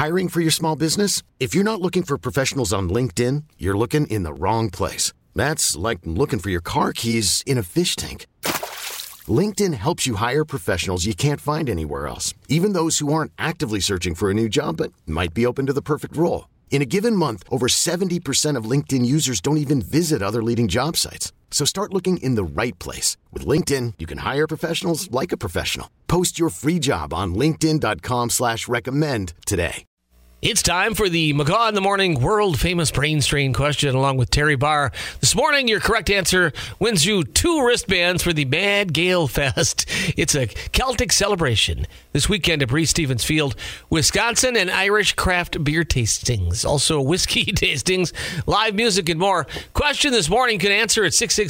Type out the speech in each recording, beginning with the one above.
Hiring for your small business? If you're not looking for professionals on LinkedIn, you're looking in the wrong place. That's like looking for your car keys in a fish tank. LinkedIn helps you hire professionals you can't find anywhere else, even those who aren't actively searching for a new job but might be open to the perfect role. In a given month, over 70% of LinkedIn users don't even visit other leading job sites. So start looking in the right place. With LinkedIn, you can hire professionals like a professional. Post your free job on linkedin.com/recommend today. It's time for the McGaw in the Morning world-famous brain strain question along with Terry Barr. This morning, your correct answer wins you 2 wristbands for the Mad Gale Fest. It's a Celtic celebration this weekend at Breese Stevens Field, Wisconsin, and Irish craft beer tastings. Also, whiskey tastings, live music, and more. Question this morning, you can answer at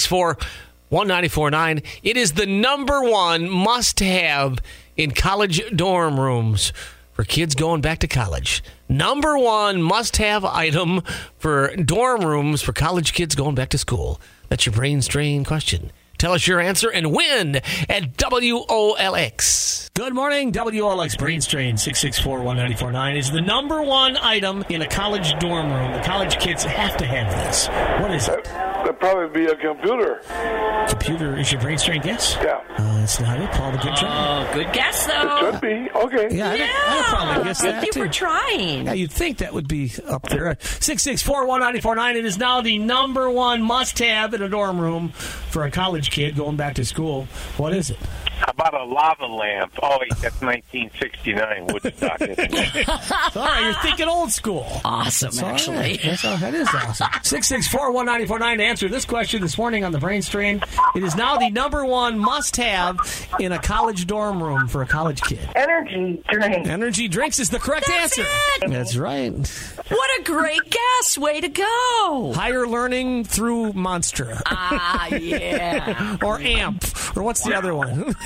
664-1949. It is the number one must-have in college dorm rooms for kids going back to college. Number one must-have item for dorm rooms for college kids going back to school. That's your brain strain question. Tell us your answer and win at WOLX. Good morning. WOLX Brain Strain 664-1949 is the number one item in a college dorm room. The college kids have to have this. What is it? That'd probably be a computer. Computer is your brain strain guess? Yeah. That's not it, Paul. Good job. Oh, good guess, though. It should be. Okay. Yeah, I'd probably guess that, Thank you for trying. Yeah, you'd think that would be up there. 664-1949. It is now the number one must-have in a dorm room for a college kid going back to school. What is it? How about a lava lamp? Oh, wait, that's 1969 Woodstock. All right, you're thinking old school. Awesome, actually. Right. That is awesome. 664-1949 to answer this question this morning on the Brain Strain. It is now the number one must-have in a college dorm room for a college kid. Energy drinks. Energy drinks is the correct answer. That's right. What a great guess. Way to go. Higher learning through Monster. Yeah. Or AMP. Or what's the other one?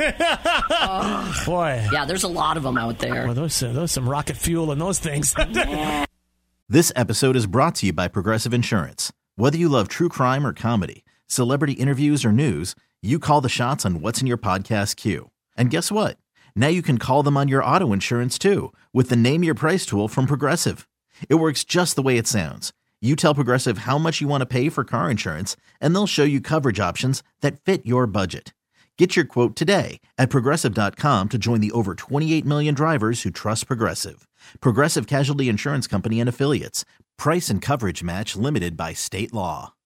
Boy. Yeah, there's a lot of them out there. Well, those some rocket fuel and those things. This episode is brought to you by Progressive Insurance. Whether you love true crime or comedy, celebrity interviews or news, you call the shots on what's in your podcast queue. And guess what? Now you can call them on your auto insurance too with the Name Your Price tool from Progressive. It works just the way it sounds. You tell Progressive how much you want to pay for car insurance, and they'll show you coverage options that fit your budget. Get your quote today at Progressive.com to join the over 28 million drivers who trust Progressive. Progressive Casualty Insurance Company and Affiliates. Price and coverage match limited by state law.